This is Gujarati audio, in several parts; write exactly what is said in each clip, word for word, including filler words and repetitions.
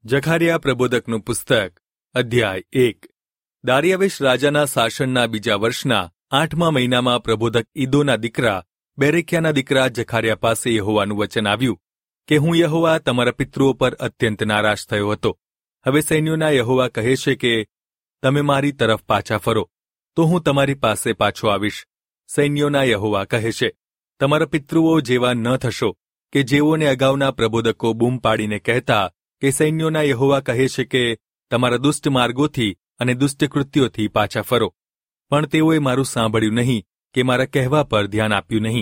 જખારિયા પ્રબોધકનું પુસ્તક અધ્યાય એક. દારિયાવેશ રાજાના શાસનના બીજા વર્ષના આઠમા મહિનામાં પ્રબોધક ઈદોના દીકરા બેરેખ્યાના દીકરા જખારિયા પાસે યહોવાનું વચન આવ્યું કે હું યહોવા તમારા પિતૃઓ પર અત્યંત નારાજ થયો હતો. હવે સૈન્યોના યહોવા કહે છે કે તમે મારી તરફ પાછા ફરો તો હું તમારી પાસે પાછો આવીશ. સૈન્યોના યહોવા કહે છે, તમારા પિતૃઓ જેવા ન થશો કે જેઓને અગાઉના પ્રબોધકો બૂમ પાડીને કહેતા કે સૈન્યોના યહોવા કહે છે કે તમારા દુષ્ટ માર્ગોથી અને દુષ્ટ કૃત્યોથી પાછા ફરો. પણ તેઓએ મારું સાંભળ્યું નહીં કે મારા કહેવા પર ધ્યાન આપ્યું નહીં.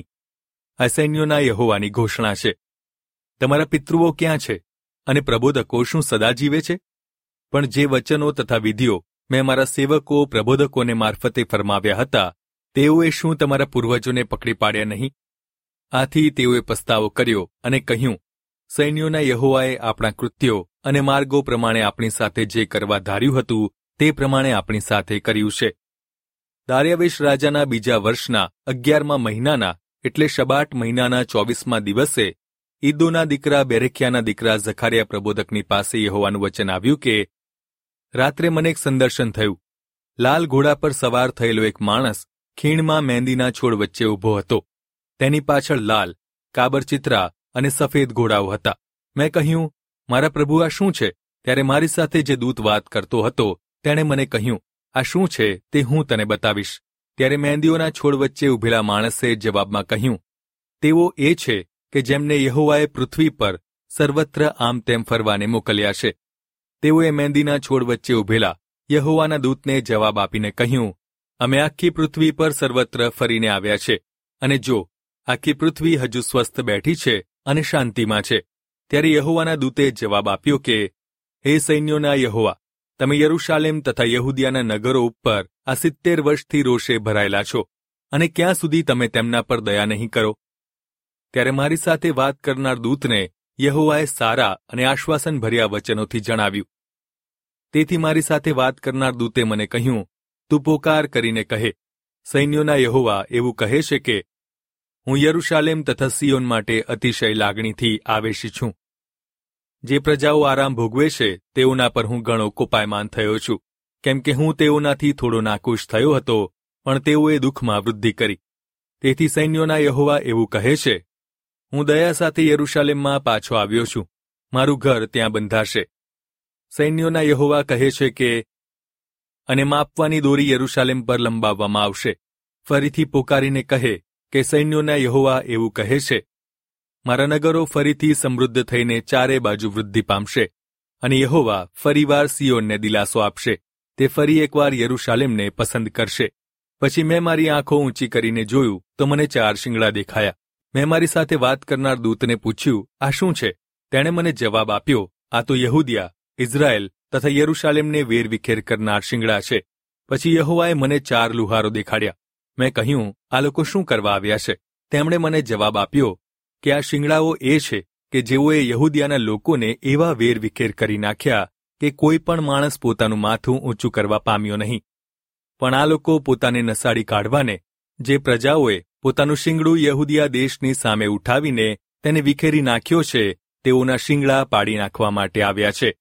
આ સૈન્યોના યહોવાની ઘોષણા છે. તમારા પિતૃઓ ક્યાં છે અને પ્રબોધકો શું સદા જીવે છે? પણ જે વચનો તથા વિધિઓ મેં મારા સેવકો પ્રબોધકોને મારફતે ફરમાવ્યા હતા તેઓએ શું તમારા પૂર્વજોને પકડી પાડ્યા નહીં? આથી તેઓએ પસ્તાવો કર્યો અને કહ્યું, સૈન્યોના યહોવાએ આપણા કૃત્યો અને માર્ગો પ્રમાણે આપણી સાથે જે કરવા ધાર્યું હતું તે પ્રમાણે આપણી સાથે કર્યું છે. દારિયાવેશ રાજાના બીજા વર્ષના અગિયારમા મહિનાના એટલે શબાટ મહિનાના ચોવીસમા દિવસે ઈદોના દીકરા બેરેખ્યાના દીકરા જખારિયા પ્રબોધકની પાસે યહોવાનું વચન આવ્યું કે રાત્રે મને એક સંદર્શન થયું. લાલ ઘોડા પર સવાર થયેલો એક માણસ ખીણમાં મહેંદીના છોડ વચ્ચે ઊભો હતો. તેની પાછળ લાલ, કાબરચિત્રા અને સફેદ ઘોડાઓ હતા. મેં કહ્યું, મારા પ્રભુ આ શું છે? ત્યારે મારી સાથે જે દૂત વાત કરતો હતો તેણે મને કહ્યું, આ શું છે તે હું તને બતાવીશ. ત્યારે મહેંદીઓના છોડ વચ્ચે ઊભેલા માણસે જવાબમાં કહ્યું, તેઓ એ છે કે જેમને યહોવાએ પૃથ્વી પર સર્વત્ર આમ તેમ ફરવાને મોકલ્યા છે. તેઓએ મહેંદીના છોડ વચ્ચે ઊભેલા યહોવાના દૂતને જવાબ આપીને કહ્યું, અમે આખી પૃથ્વી પર સર્વત્ર ફરીને આવ્યા છે, અને જો આખી પૃથ્વી હજુ સ્વસ્થ બેઠી છે અને શાંતિમાં છે. ત્યારે યહોવાના દૂતે જવાબ આપ્યો કે હે સૈન્યોના યહોવા, તમે યરૂશાલેમ તથા યહૂદિયાના નગરો ઉપર આ સિત્તેર વર્ષથી રોષે ભરાયેલા છો, અને ક્યાં સુધી તમે તેમના પર દયા નહીં કરો? ત્યારે મારી સાથે વાત કરનાર દૂતને યહોવાએ સારા અને આશ્વાસનભર્યા વચનોથી જણાવ્યું. તેથી મારી સાથે વાત કરનાર દૂતે મને કહ્યું, તું પોકાર કરીને કહે, સૈન્યોના યહોવા એવું કહે છે કે હું યરૂશાલેમ તથા સિયોન માટે અતિશય લાગણીથી આવેશી છું. જે પ્રજાઓ આરામ ભોગવે છે તેઓના પર હું ઘણો કોપાયમાન થયો છું, કેમ કે હું તેઓનાથી થોડો નાખુશ થયો હતો, પણ તેઓએ દુઃખમાં વૃદ્ધિ કરી. તેથી સૈન્યોના યહોવા એવું કહે છે, હું દયા સાથે યરૂશાલેમમાં પાછો આવ્યો છું, મારું ઘર ત્યાં બંધાશે. સૈન્યોના યહોવા કહે છે કે અને માપવાની દોરી યરૂશાલેમ પર લંબાવવામાં આવશે. ફરીથી પોકારીને કહે કે સૈન્યોના યહોવા એવું કહે છે, મારા નગરો ફરીથી સમૃદ્ધ થઈને ચારે બાજુ વૃદ્ધિ પામશે, અને યહોવા ફરીવાર સિયોનને દિલાસો આપશે. તે ફરી એકવાર યરૂશાલેમને પસંદ કરશે. પછી મેં મારી આંખો ઊંચી કરીને જોયું તો મને ચાર શિંગડા દેખાયા. મેં મારી સાથે વાત કરનાર દૂતને પૂછ્યું, આ શું છે? તેણે મને જવાબ આપ્યો, આ તો યહૂદિયા, ઇઝરાયલ તથા યરૂશાલેમને વેરવિખેર કરનાર શિંગડા છે. પછી યહોવાએ મને ચાર લુહારો દેખાડ્યા. મેં કહ્યું, આ લોકો શું કરવા આવ્યા છે? તેમણે મને જવાબ આપ્યો કે આ શિંગડાઓ એ છે કે જેઓએ યહૂદિયાના લોકોને એવા વેરવિખેર કરી નાખ્યા કે કોઈ પણ માણસ પોતાનું માથું ઊંચું કરવા પામ્યો નહીં. પણ આ લોકો પોતાને નસાડી કાઢવાને, જે પ્રજાઓએ પોતાનું શિંગડું યહૂદિયા દેશની સામે ઉઠાવીને તેને વિખેરી નાખ્યો છે, તેઓના શિંગડા પાડી નાખવા માટે આવ્યા છે.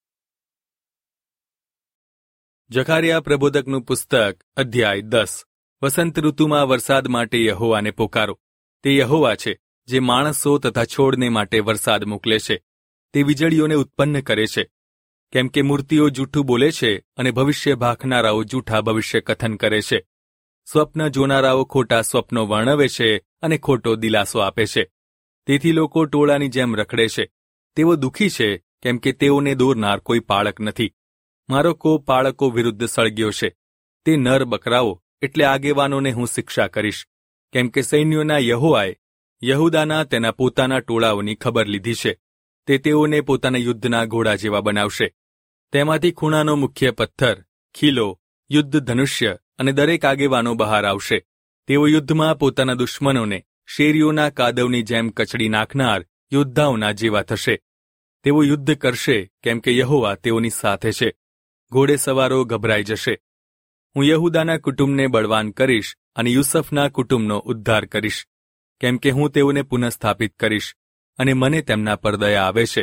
જખારિયા પ્રબોધકનું પુસ્તક અધ્યાય દસ. વસંત ઋતુમાં વરસાદ માટે યહોવાને પોકારો. તે યહોવા છે જે માણસો તથા છોડને માટે વરસાદ મોકલે છે. તે વીજળીઓને ઉત્પન્ન કરે છે. કેમ કે મૂર્તિઓ જૂઠું બોલે છે અને ભવિષ્ય ભાખનારાઓ જૂઠા ભવિષ્ય કથન કરે છે. સ્વપ્ન જોનારાઓ ખોટા સ્વપ્નો વર્ણવે છે અને ખોટો દિલાસો આપે છે. તેથી લોકો ટોળાની જેમ રખડે છે. તેઓ દુઃખી છે કેમ કે તેઓને દોરનાર કોઈ પાળક નથી. મારો કોપ પાળકો વિરુદ્ધ સળગ્યો છે. તે નર બકરાઓ એટલે આગેવાનોને હું શિક્ષા કરીશ. કેમ કે સૈન્યોના યહોવાએ યહૂદાના તેના પોતાના ટોળાઓની ખબર લીધી છે. તે તેઓને પોતાના યુદ્ધના ઘોડા જેવા બનાવશે. તેમાંથી ખૂણાનો મુખ્ય પથ્થર, ખીલો, યુદ્ધ ધનુષ્ય અને દરેક આગેવાનો બહાર આવશે. તેઓ યુદ્ધમાં પોતાના દુશ્મનોને શેરીઓના કાદવની જેમ કચડી નાખનાર યોદ્ધાઓના જેવા થશે. તેઓ યુદ્ધ કરશે કેમ કે યહોવા તેઓની સાથે છે. ઘોડે સવારો ગભરાઈ જશે. હું યહૂદાના કુટુંબને બળવાન કરીશ અને યુસફના કુટુંબનો ઉદ્ધાર કરીશ. કેમ કે હું તેઓને પુનઃસ્થાપિત કરીશ અને મને તેમના પર દયા આવે છે.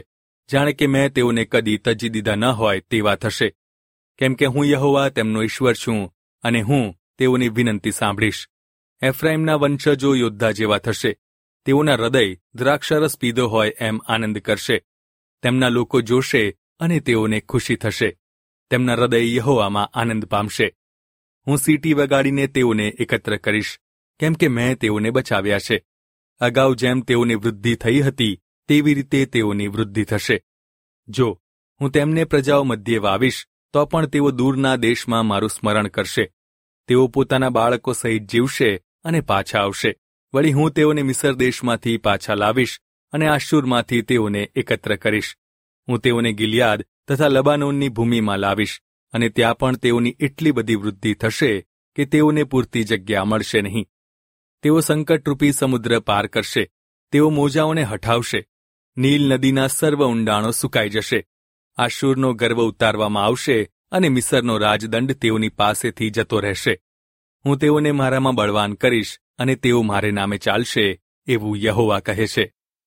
જાણે કે મેં તેઓને કદી તજી દીધા ન હોય તેવા થશે, કેમ કે હું યહોવા તેમનો ઈશ્વર છું અને હું તેઓની વિનંતી સાંભળીશ. એફ્રાઈમના વંશજો યોદ્ધા જેવા થશે, તેઓના હૃદય દ્રાક્ષરસ પીધો હોય એમ આનંદ કરશે. તેમના લોકો જોશે અને તેઓને ખુશી થશે. તેમના હૃદય યહોવામાં આનંદ પામશે. હું સીટી વગાડીને તેઓને એકત્ર કરીશ, કેમ કે મેં તેઓને બચાવ્યા છે. અગાઉ જેમ તેઓની વૃદ્ધિ થઈ હતી તેવી રીતે તેઓની વૃદ્ધિ થશે. જો હું તેમને પ્રજાઓ મધ્યે વાવીશ તો પણ તેઓ દૂરના દેશમાં મારું સ્મરણ કરશે. તેઓ પોતાના બાળકો સહિત જીવશે અને પાછા આવશે. વળી હું તેઓને મિસર દેશમાંથી પાછા લાવીશ અને આશુરમાંથી તેઓને એકત્ર કરીશ. હું તેઓને ગિલિયાદ તથા લબાનોનની ભૂમિમાં લાવીશ અને ત્યાં પણ તેઓની એટલી બધી વૃદ્ધિ થશે કે તેઓને પૂરતી જગ્યા મળશે નહીં. તેઓ સંકટરૂપી સમુદ્ર પાર કરશે. તેઓ મોજાઓને હઠાવશે. નીલ નદીના સર્વ ઊંડાણો સુકાઈ જશે. આશુરનો ગર્વ ઉતારવામાં આવશે અને મિસરનો રાજદંડ તેઓની પાસેથી જતો રહેશે. હું તેઓને મારામાં બળવાન કરીશ અને તેઓ મારે નામે ચાલશે, એવું યહોવા કહે છે.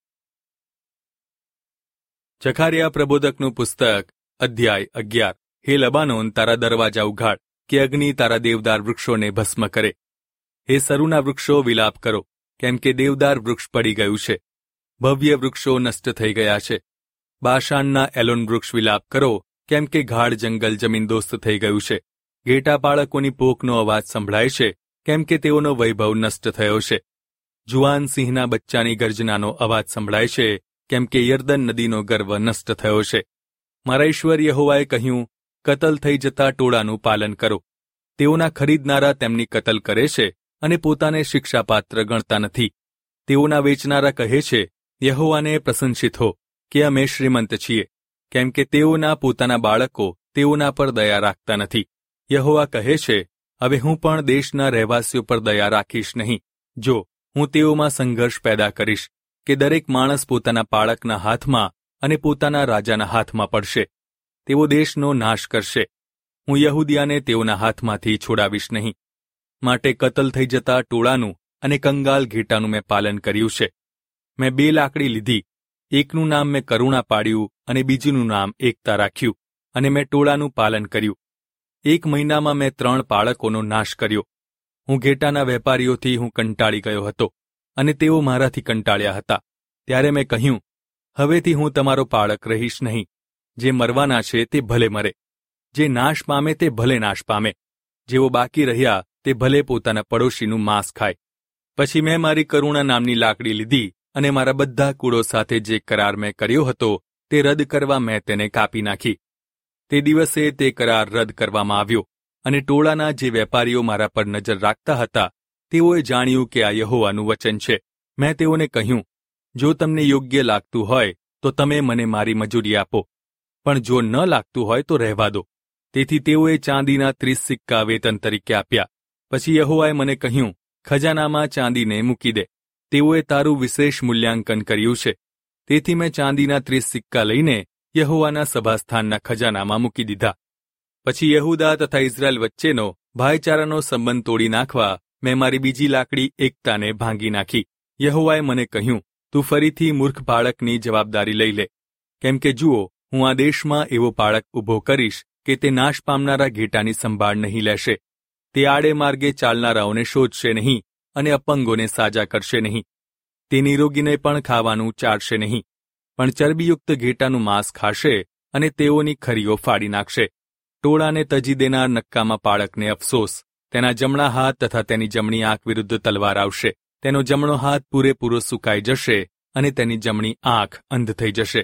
જખારિયા પ્રબોધકનું પુસ્તક અધ્યાય અગિયાર. હે લબાનોન, તારા દરવાજા ઉઘાડ, કે અગ્નિ તારા દેવદાર વૃક્ષોને ભસ્મ કરે. હે સરુના વૃક્ષો, વિલાપ કરો, કેમ કે દેવદાર વૃક્ષ પડી ગયું છે. ભવ્ય વૃક્ષો નષ્ટ થઈ ગયા છે. બાશાનના એલોન વૃક્ષ, વિલાપ કરો, કેમ કે ગાઢ જંગલ જમીનદોસ્ત થઈ ગયું છે. ઘેટા પાળકોની પોકનો અવાજ સંભળાય છે, કેમ કે તેઓનો વૈભવ નષ્ટ થયો છે. જુવાન સિંહના બચ્ચાની ગર્જનાનો અવાજ સંભળાય છે, કેમ કે યર્દન નદીનો ગર્વ નષ્ટ થયો છે. મારા ઈશ્વર યહોવાએ કહ્યું, કતલ થઈ જતા ટોળાનું પાલન કરો. તેઓના ખરીદનારા તેમની કતલ કરે છે અને પોતાને શિક્ષાપાત્ર ગણતા નથી. તેઓના વેચનારા કહે છે, યહોવાને પ્રશંસિત હો કે અમે શ્રીમંત છીએ, કેમ કે તેઓના પોતાના બાળકો તેઓના પર દયા રાખતા નથી. યહોવા કહે છે, હવે હું પણ દેશના રહેવાસીઓ પર દયા રાખીશ નહીં. જો હું તેઓમાં સંઘર્ષ પેદા કરીશ કે દરેક માણસ પોતાના પાળકના હાથમાં અને પોતાના રાજાના હાથમાં પડશે. તેઓ દેશનો નાશ કરશે. હું યહૂદિયાને તેઓના હાથમાંથી છોડાવીશ નહીં. માટે કતલ થઈ જતા ટોળાનું અને કંગાલ ઘેટાનું મેં પાલન કર્યું છે. મેં બે લાકડી લીધી, એકનું નામ મેં કરુણા પાડ્યું અને બીજુંનું નામ એકતા રાખ્યું, અને મેં ટોળાનું પાલન કર્યું. એક મહિનામાં મેં ત્રણ પાળકોનો નાશ કર્યો. હું ઘેટાના વેપારીઓથી હું કંટાળી ગયો હતો અને તેઓ મારાથી કંટાળ્યા હતા. ત્યારે મેં કહ્યું, હવેથી હું તમારો પાળક રહીશ નહીં. જે મરવાના છે તે ભલે મરે, જે નાશ પામે તે ભલે નાશ પામે, જેઓ બાકી રહ્યા તે ભલે પોતાના પડોશીનું માંસ ખાય. પછી મેં મારી કરુણા નામની લાકડી લીધી અને મારા બધા કુળો સાથે જે કરાર મેં કર્યો હતો તે રદ કરવા મેં તેને કાપી નાખી. તે દિવસે તે કરાર રદ કરવામાં આવ્યો અને ટોળાના જે વેપારીઓ મારા પર નજર રાખતા હતા તેઓએ જાણ્યું કે આ યહોવાનું વચન છે. મેં તેઓને કહ્યું, જો તમને યોગ્ય લાગતું હોય તો તમે મને મારી મજૂરી આપો, પણ જો ન લાગતું હોય તો રહેવા દો. તેથી તેઓએ ચાંદીના ત્રીસ સિક્કા વેતન તરીકે આપ્યા. પછી યહોવાએ મને કહ્યું, ખજાનામાં ચાંદીને મૂકી દે. તેઓએ તારું વિશેષ મૂલ્યાંકન કર્યું છે. તેથી મેં ચાંદીના ત્રીસ સિક્કા લઈને યહોવાના સભાસ્થાનના ખજાનામાં મૂકી દીધા. પછી યહૂદા તથા ઇઝરાયલ વચ્ચેનો ભાઈચારાનો સંબંધ તોડી નાખવા મેં મારી બીજી લાકડી એકતાને ભાંગી નાખી. યહોવાએ મને કહ્યું, તું ફરીથી મૂર્ખ પાળકની જવાબદારી લઈ લે, કેમ કે જુઓ, હું આ દેશમાં એવો પાળક ઊભો કરીશ કે તે નાશ પામનારા ઘેટાની સંભાળ નહીં લેશે. તે આડે માર્ગે ચાલનારાઓને શોધશે નહીં અને અપંગોને સાજા કરશે નહીં. તે નિરોગીને પણ ખાવાનું ચાડશે નહીં, પણ ચરબીયુક્ત ઘેટાનું માંસ ખાશે અને તેઓની ખરીઓ ફાડી નાખશે. ટોળાને તજી દેનાર નક્કામાં પાળકને અફસોસ. તેના જમણા હાથ તથા તેની જમણી આંખ વિરુદ્ધ તલવાર આવશે. તેનો જમણો હાથ પૂરેપૂરો સુકાઈ જશે અને તેની જમણી આંખ અંધ થઈ જશે.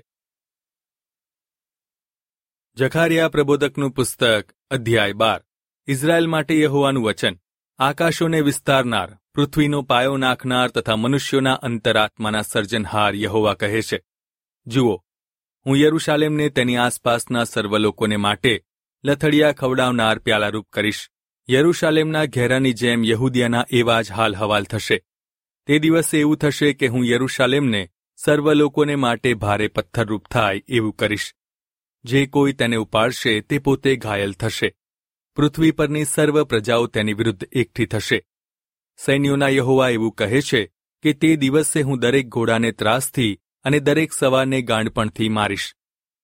જખારિયા પ્રબોધકનું પુસ્તક અધ્યાય બાર. ઇઝરાયલ માટે યહોવાનું વચન. આકાશોને વિસ્તારનાર, પૃથ્વીનો પાયો નાખનાર તથા મનુષ્યોના અંતરાત્માના સર્જનહાર યહોવા કહે છે, જુઓ, હું યરૂશાલેમને તેની આસપાસના સર્વ લોકોને માટે લથડિયા ખવડાવનાર પ્યાલારૂપ કરીશ. યરૂશાલેમના ઘેરાની જેમ યહૂદિયાના એવા જ હાલ હવાલ થશે. તે દિવસે એવું થશે કે હું યરૂશાલેમને સર્વ લોકોને માટે ભારે પથ્થરરૂપ થાય એવું કરીશ. જે કોઈ તેને ઉપાડશે તે પોતે ઘાયલ થશે. પૃથ્વી પરની સર્વ પ્રજાઓ તેની વિરુદ્ધ એકઠી થશે. સૈન્યોના યહોવા એવું કહે છે કે તે દિવસે હું દરેક ઘોડાને ત્રાસથી અને દરેક સવારને ગાંડપણથી મારીશ.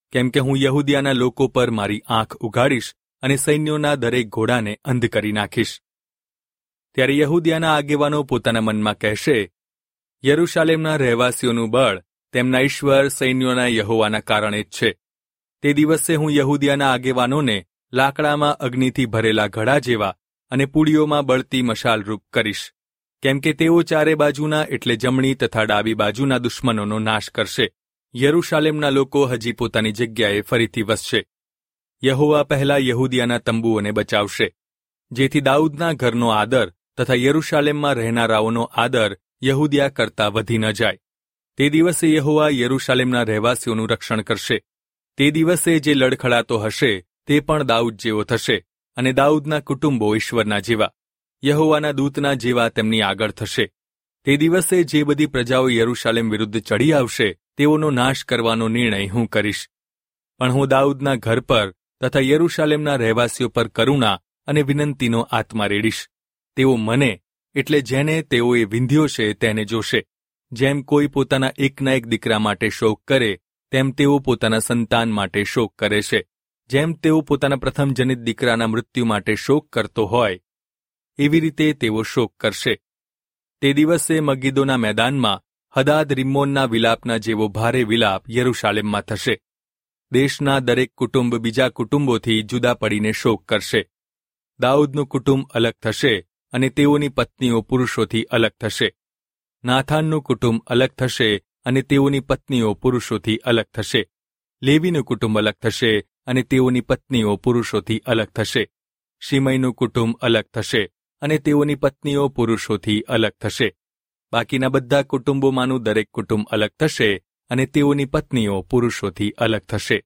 કેમ કે હું યહૂદિયાના લોકો પર મારી આંખ ઉઘાડીશ અને સૈન્યોના દરેક ઘોડાને અંધ કરી નાખીશ. ત્યારે યહૂદિયાના આગેવાનો પોતાના મનમાં કહેશે, યરૂશાલેમના રહેવાસીઓનું બળ તેમના ઈશ્વર સૈન્યોના યહોવાના કારણે જ છે. તે દિવસે હું યહૂદિયાના આગેવાનોને લાકડામાં અગ્નિથી ભરેલા ઘડા જેવા અને પૂડીઓમાં બળતી મશાલરૂપ કરીશ, કેમ કે તેઓ ચારે બાજુના એટલે જમણી તથા ડાબી બાજુના દુશ્મનોનો નાશ કરશે. યરૂશાલેમના લોકો હજી પોતાની જગ્યાએ ફરીથી વસશે. યહોવા પહેલા યહૂદિયાના તંબુઓને બચાવશે, જેથી દાઉદના ઘરનો આદર તથા યરૂશાલેમમાં રહેનારાઓનો આદર યહૂદિયા કરતાં વધી ન જાય. તે દિવસે યહોવા યરૂશાલેમના રહેવાસીઓનું રક્ષણ કરશે. તે દિવસે જે લડખડાતો હશે તે પણ દાઉદ જેવો થશે, અને દાઉદના કુટુંબો ઈશ્વરના જેવા, યહોવાના દૂતના જેવા તેમની આગળ થશે. તે દિવસે જે બધી પ્રજાઓ યરૂશાલેમ વિરુદ્ધ ચડી આવશે તેઓનો નાશ કરવાનો નિર્ણય હું કરીશ. પણ હું દાઉદના ઘર પર તથા યરૂશાલેમના રહેવાસીઓ પર કરુણા અને વિનંતીનો આત્મા રેડીશ. તેઓ મને એટલે જેને તેઓએ વિંધ્યો છે તેને જોશે. જેમ કોઈ પોતાના એકના એક દીકરા માટે શોક કરે તેમ તેઓ પોતાના સંતાન માટે શોક કરે છે. જેમ તેઓ પોતાના પ્રથમ જનિત દીકરાના મૃત્યુ માટે શોક કરતો હોય એવી રીતે તેઓ શોક કરશે. તે દિવસે મગીદોના મેદાનમાં હદાદ રિમ્મોનના વિલાપના જેવો ભારે વિલાપ યરૂશાલેમમાં થશે. દેશના દરેક કુટુંબ બીજા કુટુંબોથી જુદા પડીને શોક કરશે. દાઉદનું કુટુંબ અલગ થશે અને તેઓની પત્નીઓ પુરુષોથી અલગ થશે. નાથાનનું કુટુંબ અલગ થશે અને તેઓની પત્નીઓ પુરુષોથી અલગ થશે. લેવીનું કુટુંબ અલગ થશે અને તેઓની પત્નીઓ પુરુષોથી અલગ થશે. શિમઈનું કુટુંબ અલગ થશે અને તેઓની પત્નીઓ પુરુષોથી અલગ થશે. બાકીના બધા કુટુંબોમાંનું દરેક કુટુંબ અલગ થશે અને તેઓની પત્નીઓ પુરુષોથી અલગ થશે.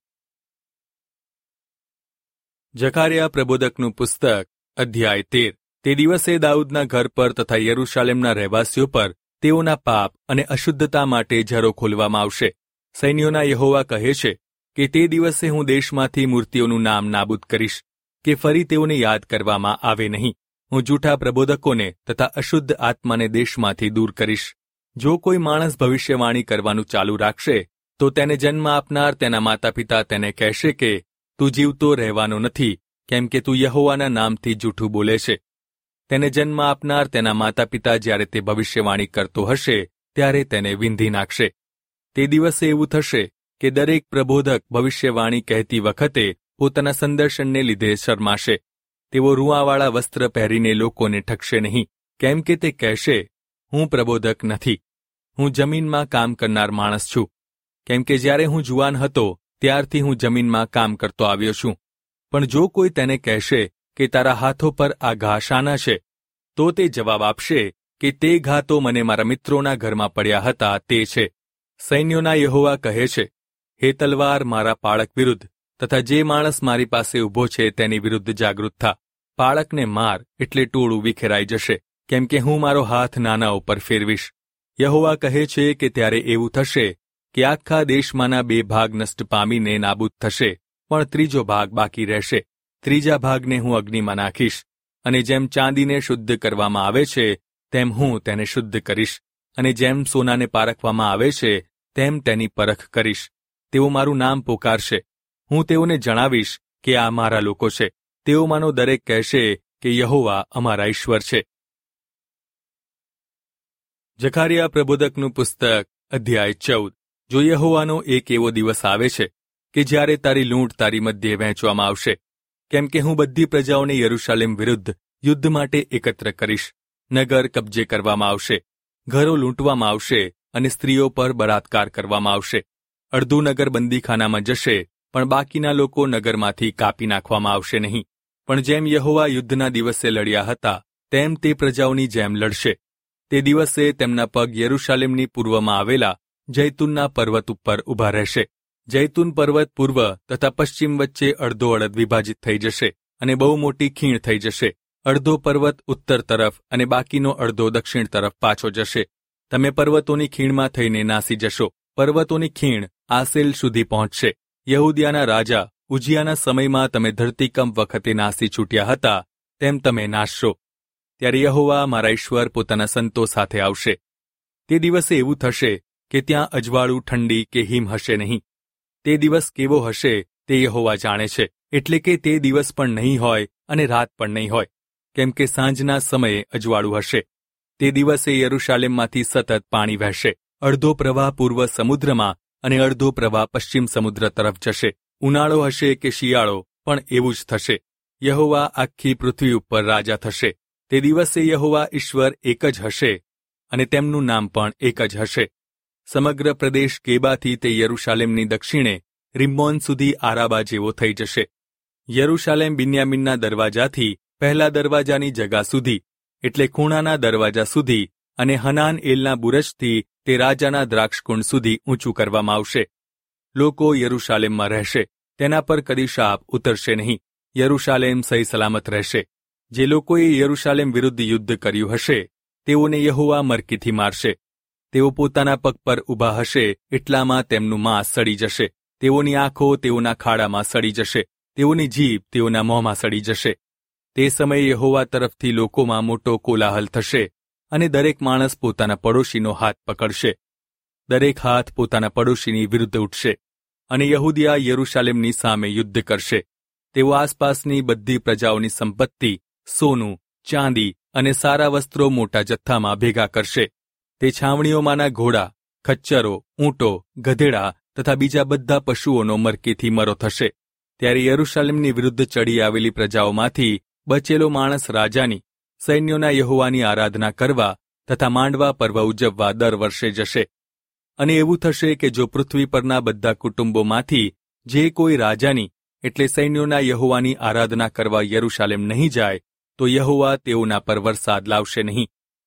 જકાર્યા પ્રબોધકનું પુસ્તક અધ્યાય તેર. તે દિવસે દાઉદના ઘર પર તથા યરૂશાલેમના રહેવાસીઓ પર તેઓના પાપ અને અશુદ્ધતા માટે ઝરો ખોલવામાં આવશે. સૈન્યોના યહોવા કહે છે કે તે દિવસે હું દેશમાંથી મૂર્તિઓનું નામ નાબૂદ કરીશ, કે ફરી તેઓને યાદ કરવામાં આવે નહીં. હું જૂઠા પ્રબોધકોને તથા અશુદ્ધ આત્માને દેશમાંથી દૂર કરીશ. જો કોઈ માણસ ભવિષ્યવાણી કરવાનું ચાલુ રાખશે તો તેને જન્મ આપનાર તેના માતા પિતા તેને કહેશે કે તું જીવતો રહેવાનો નથી, કેમ કે તું યહોવાના નામથી જૂઠું બોલે છે. તેને જન્મ આપનાર તેના માતા પિતા જ્યારે તે ભવિષ્યવાણી કરતો હશે ત્યારે તેને વિંધી નાખશે. તે દિવસે એવું થશે કે દરેક પ્રબોધક ભવિષ્યવાણી કહેતી વખતે પોતાના સંદર્શનને લીધે શરમાશે. તેઓ રૂંવાવાળા વસ્ત્ર પહેરીને લોકોને ઠગશે નહીં, કેમ કે તે કહેશે, હું પ્રબોધક નથી, હું જમીનમાં કામ કરનાર માણસ છું. કેમ કે જ્યારે હું જુવાન હતો ત્યારથી હું જમીનમાં કામ કરતો આવ્યો છું. પણ જો કોઈ તેને કહેશે કે તારા હાથો પર આ ઘા શાના છે, તો તે જવાબ આપશે કે તે ઘા તો મને મારા મિત્રોના ઘરમાં પડ્યા હતા તે છે. સૈન્યોના યહોવા કહે છે, હે તલવાર મારા પાળક વિરુદ્ધ તથા જે માણસ મારી પાસે ઊભો છે તેની વિરુદ્ધ જાગૃત થા. પાળકને માર એટલે ટોળું વિખેરાઈ જશે, કેમ કે હું મારો હાથ નાના ઉપર ફેરવીશ. યહોવા કહે છે કે ત્યારે એવું થશે કે આખા દેશમાંના બે ભાગ નષ્ટ પામીને નાબૂદ થશે, પણ ત્રીજો ભાગ બાકી રહેશે. ત્રીજા ભાગને હું અગ્નિમાં નાખીશ, અને જેમ ચાંદીને શુદ્ધ કરવામાં આવે છે તેમ હું તેને શુદ્ધ કરીશ, અને જેમ સોનાને પારખવામાં આવે છે તેમ તેની પરખ કરીશ. તેઓ મારું નામ પોકારશે. હું તેઓને જણાવીશ કે આ મારા લોકો છે. તેઓમાંનો દરેક કહેશે કે યહોવા અમારા ઈશ્વર છે. જકાર્યા પ્રબોધકનું પુસ્તક અધ્યાય ચૌદ. જો યહોવાનો એક એવો દિવસ આવે છે કે જ્યારે તારી લૂંટ તારી મધ્યે વહેંચવામાં આવશે, કેમ કે હું બધી પ્રજાઓને યરૂશાલેમ વિરુદ્ધ યુદ્ધ માટે એકત્ર કરીશ. નગર કબજે કરવામાં આવશે, ઘરો લૂંટવામાં આવશે અને સ્ત્રીઓ પર બળાત્કાર કરવામાં આવશે. અડધું નગર બંદીખાનામાં જશે, પણ બાકીના લોકો નગરમાંથી કાપી નાખવામાં આવશે નહીં. પણ જેમ યહોવા યુદ્ધના દિવસે લડ્યા હતા તેમ તે પ્રજાઓની જેમ લડશે. તે દિવસે તેમના પગ યરૂશાલેમની પૂર્વમાં આવેલા જૈતુનના પર્વત ઉપર ઊભા રહેશે. જૈતુન પર્વત પૂર્વ તથા પશ્ચિમ વચ્ચે અડધો અડધ વિભાજિત થઈ જશે અને બહુ મોટી ખીણ થઈ જશે. અડધો પર્વત ઉત્તર તરફ અને બાકીનો અડધો દક્ષિણ તરફ પાછો જશે. તમે પર્વતોની ખીણમાં થઈને નાસી જશો. પર્વતોની ખીણ આસેલ સુધી પહોંચશે. યહૂદિયાના રાજા ઉજિયાના સમયમાં તમે ધરતીકંપ વખતે નાસી છૂટ્યા હતા તેમ તમે નાશશો. ત્યારે યહોવા મારા ઈશ્વર પોતાના સંતો સાથે આવશે. તે દિવસે એવું થશે કે ત્યાં અજવાળું, ઠંડી કે હિમ હશે નહીં. તે દિવસ કેવો હશે તે યહોવા જાણે છે, એટલે કે તે દિવસ પણ નહીં હોય અને રાત પણ નહીં હોય, કેમ કે સાંજના સમયે અજવાળું હશે. તે દિવસે યરૂશાલેમમાંથી સતત પાણી વહેશે. અડધો પ્રવાહ પૂર્વ સમુદ્રમાં અને અડધો પ્રવાહ પશ્ચિમ સમુદ્ર તરફ જશે. ઉનાળો હશે કે શિયાળો પણ એવું જ થશે. યહોવા આખી પૃથ્વી ઉપર રાજા થશે. તે દિવસે યહોવા ઈશ્વર એક જ હશે અને તેમનું નામ પણ એક જ હશે. સમગ્ર પ્રદેશ ગેબાથી તે યરૂશાલેમની દક્ષિણે રિમ્મોન સુધી આરાબા જેવો થઈ જશે. યરૂશાલેમ બિન્યામીનના દરવાજાથી પહેલા દરવાજાની જગા સુધી, એટલે ખૂણાના દરવાજા સુધી, અને હનાન એલના બુરજથી તે રાજાના દ્રાક્ષકુંડ સુધી ઊંચું કરવામાં આવશે. લોકો યરૂશાલેમમાં રહેશે, તેના પર કદી શાપ ઉતરશે નહીં. યરૂશાલેમ સહી સલામત રહેશે. જે લોકોએ યરૂશાલેમ વિરુદ્ધ યુદ્ધ કર્યું હશે તેઓને યહોવા મરકીથી મારશે. તેઓ પોતાના પગ પર ઊભા હશે એટલામાં તેમનું માંસ સડી જશે. તેઓની આંખો તેઓના ખાડામાં સડી જશે. તેઓની જીભ તેઓના મોંમાં સડી જશે. તે સમયે યહોવા તરફથી લોકોમાં મોટો કોલાહલ થશે અને દરેક માણસ પોતાના પડોશીનો હાથ પકડશે. દરેક હાથ પોતાના પડોશીની વિરુદ્ધ ઉઠશે અને યહૂદિયા યરૂશાલેમની સામે યુદ્ધ કરશે. તેઓ આસપાસની બધી પ્રજાઓની સંપત્તિ, સોનું, ચાંદી અને સારા વસ્ત્રો મોટા જથ્થામાં ભેગા કરશે. તે છાવણીઓમાંના ઘોડા, ખચ્ચરો, ઊંટો, ગધેડા તથા બીજા બધા પશુઓનો મરકીથી મરો થશે. ત્યારે યરૂશાલેમની વિરુદ્ધ ચડી આવેલી પ્રજાઓમાંથી બચેલો માણસ રાજાની, સૈન્યોના યહોવાની આરાધના કરવા તથા માંડવા પર્વ ઉજવવા દર વર્ષે જશે. અને એવું થશે કે જો પૃથ્વી પરના બધા કુટુંબોમાંથી જે કોઈ રાજાની એટલે સૈન્યોના યહોવાની આરાધના કરવા યરૂશાલેમ નહીં જાય તો યહોવા તેઓના પર વરસાદ લાવશે નહીં.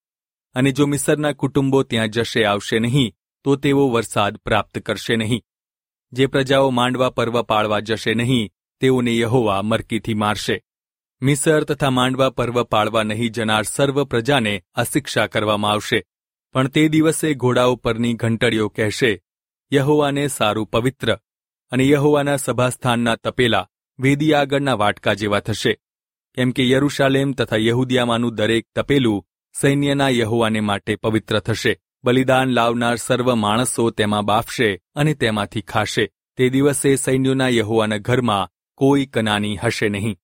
અને જો મિસરના કુટુંબો ત્યાં જશે આવશે નહીં તો તેઓ વરસાદ પ્રાપ્ત કરશે નહીં. જે પ્રજાઓ માંડવા પર્વ પાળવા જશે નહીં તેઓને યહોવા મરકીથી મારશે. મિસર તથા માંડવા પર્વ પાળવા નહીં જનાર સર્વ પ્રજાને આ શિક્ષા કરવામાં આવશે. પણ તે દિવસે ઘોડાઓ પરની ઘંટડીઓ કહેશે, યહોવાને સારું પવિત્ર, અને યહોવાના સભાસ્થાનના તપેલા વેદી આગળના વાટકા જેવા થશે. કેમ કે યરૂશાલેમ તથા યહૂદિયામાંનું દરેક તપેલું સૈન્યના યહોવાને માટે પવિત્ર થશે. બલિદાન લાવનાર સર્વ માણસો તેમાં બાફશે અને તેમાંથી ખાશે. તે દિવસે સૈન્યોના યહોવાના ઘરમાં કોઈ કનાની હશે નહીં.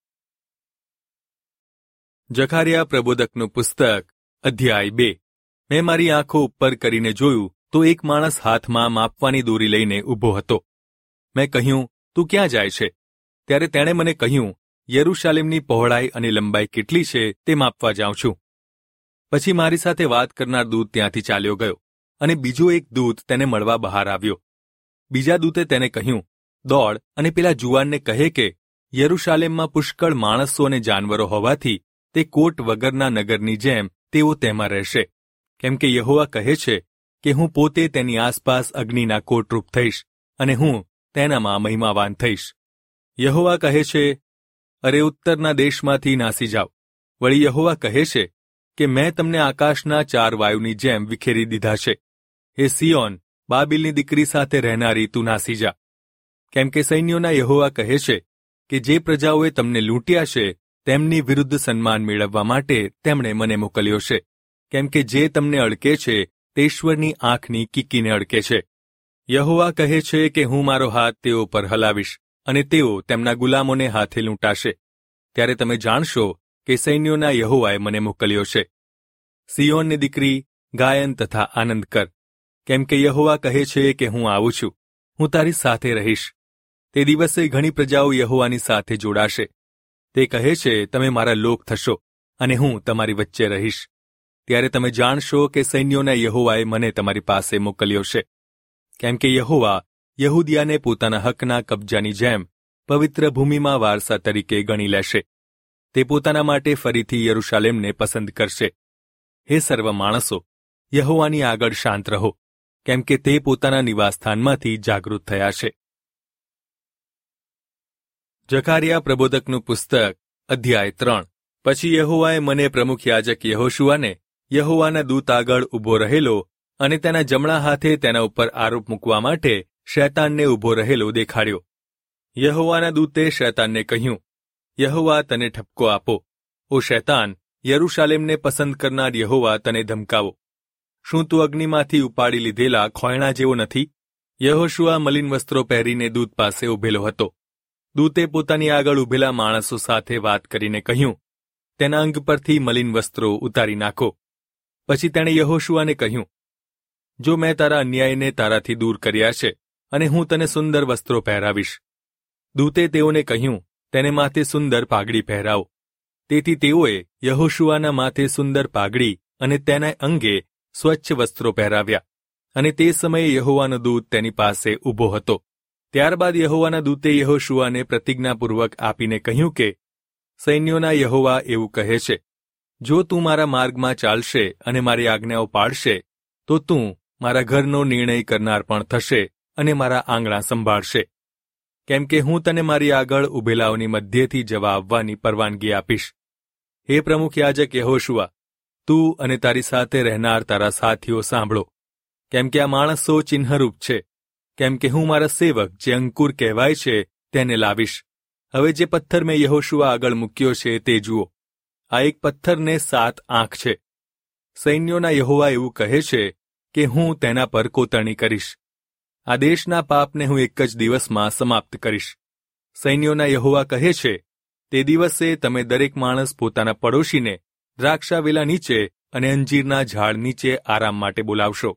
જખારિયા પ્રબોધકનું પુસ્તક અધ્યાય બે. મેં મારી આંખો ઉપર કરીને જોયું તો એક માણસ હાથમાં માપવાની દોરી લઈને ઊભો હતો. મેં કહ્યું, તું ક્યાં જાય છે? ત્યારે તેણે મને કહ્યું, યરૂશાલેમની પહોળાઈ અને લંબાઈ કેટલી છે તે માપવા જાઉં છું. પછી મારી સાથે વાત કરનાર દૂત ત્યાંથી ચાલ્યો ગયો અને બીજો એક દૂત તેને મળવા બહાર આવ્યો. બીજા દૂતે તેને કહ્યું, દોડ અને પેલા જુવાનને કહે કે યરૂશાલેમમાં પુષ્કળ માણસો અને જાનવરો હોવાથી તે કોટ વગરના નગરની જેમ તેઓ તેમાં રહેશે. કેમ કે યહોવા કહે છે કે હું પોતે તેની આસપાસ અગ્નિના કોટરૂપ થઈશ અને હું તેનામાં મહિમાવાન થઈશ. યહોવા કહે છે, અરે ઉત્તરના દેશમાંથી નાસી જાઓ. વળી યહોવા કહે છે કે મેં તમને આકાશના ચાર વાયુની જેમ વિખેરી દીધા છે. હે સિયોન, બાબિલની દીકરી સાથે રહેનારી તું નાસી જા. કેમ કે સૈન્યોના યહોવા કહે છે કે જે પ્રજાઓએ તમને લૂંટ્યા છે તેમની વિરુદ્ધ સન્માન મેળવવા માટે તેમણે મને મોકલ્યો છે. કેમ કે જે તમને અડકે છે તે ઈશ્વરની આંખની કીકીને અડકે છે. યહોવા કહે છે કે હું મારો હાથ તેઓ પર હલાવીશ અને તેઓ તેમના ગુલામોને હાથે લૂંટાશે. ત્યારે તમે જાણશો કે સૈન્યોના યહોવાએ મને મોકલ્યો છે. સિયોનની દીકરી, ગાયન તથા આનંદ કર. કેમ કે યહોવા કહે છે કે હું આવું છું, હું તારી સાથે રહીશ. તે દિવસે ઘણી પ્રજાઓ યહોવાની સાથે જોડાશે. તે કહે છે, તમે મારા લોક થશો અને હું તમારી વચ્ચે રહીશ. ત્યારે તમે જાણશો કે સૈન્યોના યહોવાએ મને તમારી પાસે મોકલ્યો છે. કેમ કે યહોવા યહૂદિયાને પોતાના હકના કબજાની જેમ પવિત્ર ભૂમિમાં વારસા તરીકે ગણી લેશે. તે પોતાના માટે ફરીથી યરૂશાલેમને પસંદ કરશે. હે સર્વ માણસો, યહોવાની આગળ શાંત રહો, કેમ કે તે પોતાના નિવાસસ્થાનમાંથી જાગૃત થયા છે. જખારિયા પ્રબોધકનું પુસ્તક અધ્યાય ત્રણ. પછી યહોવાએ મને પ્રમુખ યાજક યહોશુઆને યહોવાના દૂત આગળ ઊભો રહેલો અને તેના જમણા હાથે તેના ઉપર આરોપ મૂકવા માટે શૈતાનને ઊભો રહેલો દેખાડ્યો. યહોવાના દૂતે શૈતાનને કહ્યું, યહોવા તને ઠપકો આપો. ઓ શૈતાન, યરૂશાલેમને પસંદ કરનાર યહોવા તને ધમકાવો. શું તું અગ્નિમાંથી ઉપાડી લીધેલા ખોયણા જેવો નથી? યહોશુઆ મલિન વસ્ત્રો પહેરીને દૂત પાસે ઊભેલો હતો. દૂતે પોતાની આગળ ઊભેલા માણસો સાથે વાત કરીને કહ્યું, તેના અંગ પરથી મલિન વસ્ત્રો ઉતારી નાખો. પછી તેણે યહોશુઆને કહ્યું, જો મેં તારા અન્યાયને તારાથી દૂર કર્યા છે અને હું તને સુંદર વસ્ત્રો પહેરાવીશ. દૂતે તેઓને કહ્યું, તેને માથે સુંદર પાઘડી પહેરાવો. તેથી તેઓએ યહોશુઆના માથે સુંદર પાઘડી અને તેના અંગે સ્વચ્છ વસ્ત્રો પહેરાવ્યા. અને તે સમયે યહોવાનો દૂત તેની પાસે ઊભો હતો. ત્યારબાદ યહોવાના દૂતે યહોશુઆને પ્રતિજ્ઞાપૂર્વક આપીને કહ્યું કે, સૈન્યોના યહોવા એવું કહે છે, જો તું મારા માર્ગમાં ચાલશે અને મારી આજ્ઞાઓ પાળશે, તો તું મારા ઘરનો નિર્ણય કરનાર પણ થશે અને મારા આંગણા સંભાળશે. કેમ કે હું તને મારી આગળ ઊભેલાઓની મધ્યેથી જવા આવવાની પરવાનગી આપીશ. હે પ્રમુખ યાજક યહોશુઆ, તું અને તારી સાથે રહેનાર તારા સાથીઓ સાંભળો. કેમ કે આ માણસો ચિહ્નરૂપ છે. કેમ કે હું મારા સેવક જે અંકુર કહેવાય છે તેને લાવીશ. હવે જે પથ્થર મેં યહોશુઆ આગળ મૂક્યો છે તે જુઓ. આ એક પથ્થરને સાત આંખ છે. સૈન્યોના યહોવા એવું કહે છે કે હું તેના પર કોતરણી કરીશ. આ દેશના પાપને હું એક જ દિવસમાં સમાપ્ત કરીશ. સૈન્યોના યહોવા કહે છે, તે દિવસે તમે દરેક માણસ પોતાના પડોશીને દ્રાક્ષાવેલા નીચે અને અંજીરના ઝાડ નીચે આરામ માટે બોલાવશો.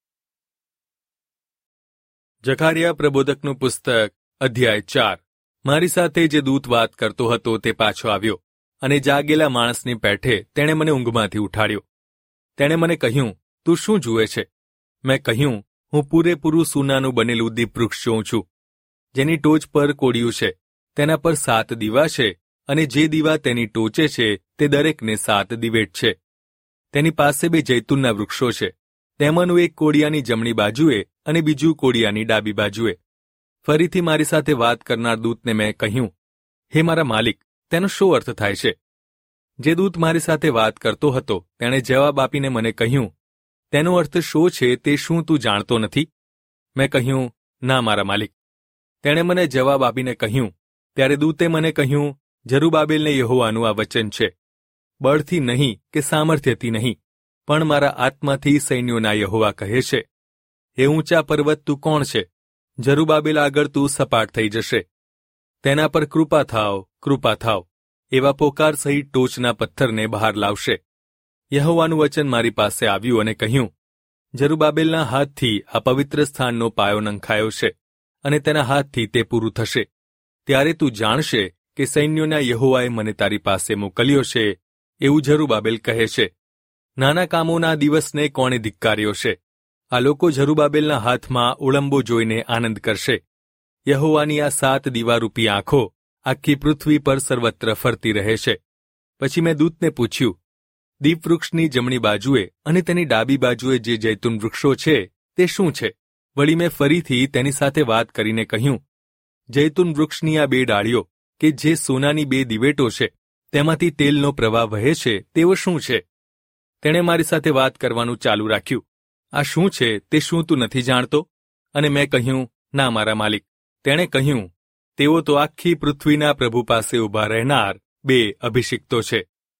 જકારિયા પ્રબોધકનું પુસ્તક અધ્યાય ચાર. મારી સાથે જે દૂત વાત કરતો હતો તે પાછો આવ્યો, અને જાગેલા માણસની પેઠે તેણે મને ઊંઘમાંથી ઉઠાડ્યો. તેણે મને કહ્યું, તું શું જુએ છે? મેં કહ્યું, હું પૂરેપૂરું સોનાનું બનેલું દીપવૃક્ષ જોઉં છું, જેની ટોચ પર કોડિયું છે. તેના પર સાત દીવા છે, અને જે દીવા તેની ટોચે છે તે દરેકને સાત દિવેટ છે. તેની પાસે બે જૈતુનના વૃક્ષો છે, તેમાંનું એક કોડિયાની જમણી બાજુએ અને બીજું કોડિયાની ડાબી બાજુએ. ફરીથી મારી સાથે વાત કરનાર દૂતને મેં કહ્યું, હે મારા માલિક, તેનો શો અર્થ થાય છે? જે દૂત મારી સાથે વાત કરતો હતો તેણે જવાબ આપીને મને કહ્યું, તેનો અર્થ શો છે તે શું તું જાણતો નથી? મેં કહ્યું, ના મારા માલિક. તેણે મને જવાબ આપીને કહ્યું, ત્યારે દૂતે મને કહ્યું, જરુબાબેલને યહોવાનું આ વચન છે, બળથી નહીં કે સામર્થ્યથી નહીં, પણ મારા આત્માથી સૈન્યોના યહોવા કહે છે. એ ઊંચા પર્વત તું કોણ છે? જરુબાબેલ આગળ તું સપાટ થઈ જશે. તેના પર કૃપા થાવ, કૃપા થાવ, એવા પોકાર સહિત ટોચના પથ્થરને બહાર લાવશે. યહોવાનું વચન મારી પાસે આવ્યું અને કહ્યું, જરુબાબેલના હાથથી આ પવિત્ર સ્થાનનો પાયો નંખાયો છે, અને તેના હાથથી તે પૂરું થશે. ત્યારે તું જાણશે કે સૈન્યોના યહોવાએ મને તારી પાસે મોકલ્યો છે, એવું જરુબાબેલ કહે છે. નાના કામોના દિવસને કોણે ધિક્કાર્યો છે? આ લોકો જરુબાબેલના હાથમાં ઓળંબો જોઈને આનંદ કરશે. યહોવાની આ સાત દીવારૂપી આંખો આખી પૃથ્વી પર સર્વત્ર ફરતી રહે છે. પછી મેં દૂતને પૂછ્યું, દીપવૃક્ષની જમણી બાજુએ અને તેની ડાબી બાજુએ જે જૈતુન વૃક્ષો છે તે શું છે? વળી મેં ફરીથી તેની સાથે વાત કરીને કહ્યું, જૈતુન વૃક્ષની આ બે ડાળીઓ કે જે સોનાની બે દિવેટો છે, તેમાંથી તેલનો પ્રવાહ વહે છે, તેઓ શું છે? તેણે મારી સાથે વાત કરવાનું ચાલુ રાખ્યું, આ શું છે તે શું તું નથી જાણતો? અને મેં કહ્યું, ના મારા માલિક. તેણે કહ્યું, તેઓ તો આખી પૃથ્વીના પ્રભુ પાસે ઊભા રહેનાર બે અભિષિક્તો છે.